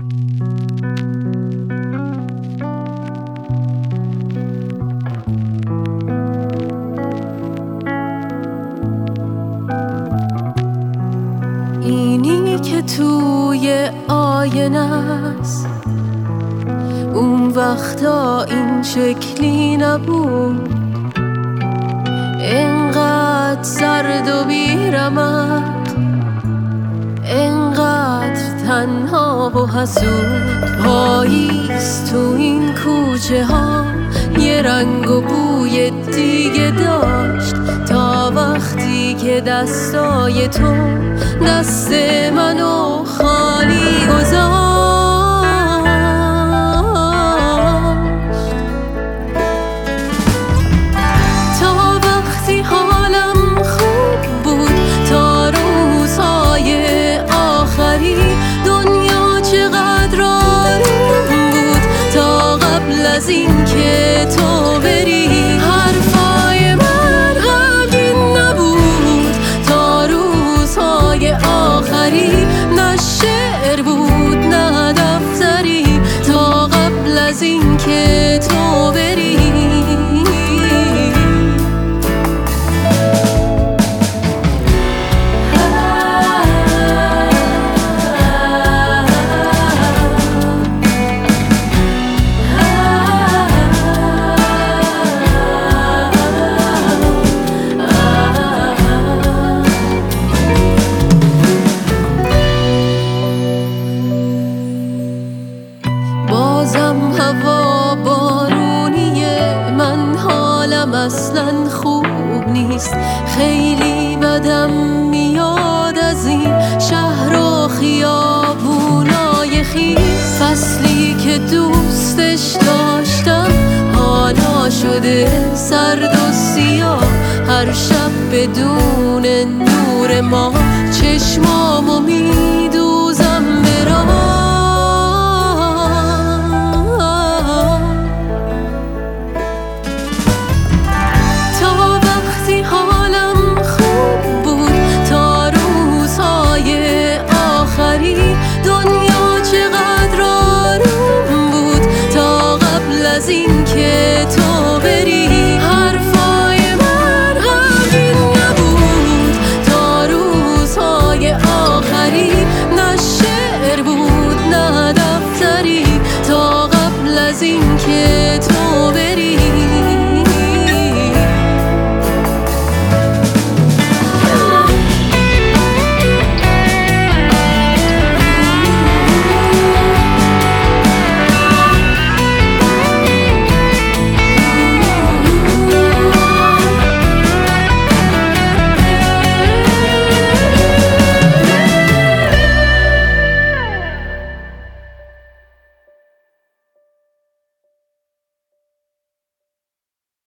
اینی که توی آینه است، اون وقتا این شکلی نبود. انقدر سرد و بی‌رمق، انقدر تنها و حسود. پاییز تو این کوچه ها یه رنگ و بوی دیگه داشت، تا وقتی که دستای تو دست منو خالی گذاشت. تا وقتی حالم خوب بود، تا روزهای آخری دنیا چقدر آروم بود. تا قبل از این که تو بری حرفای من همین نبود. تا روزهای آخری نه شعر بود نه دفتری. تا قبل از این که تو بری بازم هوا بارونیه، من حالم اصلا خوب نیست. خیلی بدم میاد از این شهر و خیابونای خیس. فصلی که دوستش داشتم حالا شده سرد و سیاه. هر شب بدون نور ما چشمامو میدوزم به راه. دنیا چقدر آروم بود. تا قبل از این که تو بری حرفای من همین نبود. تا روزهای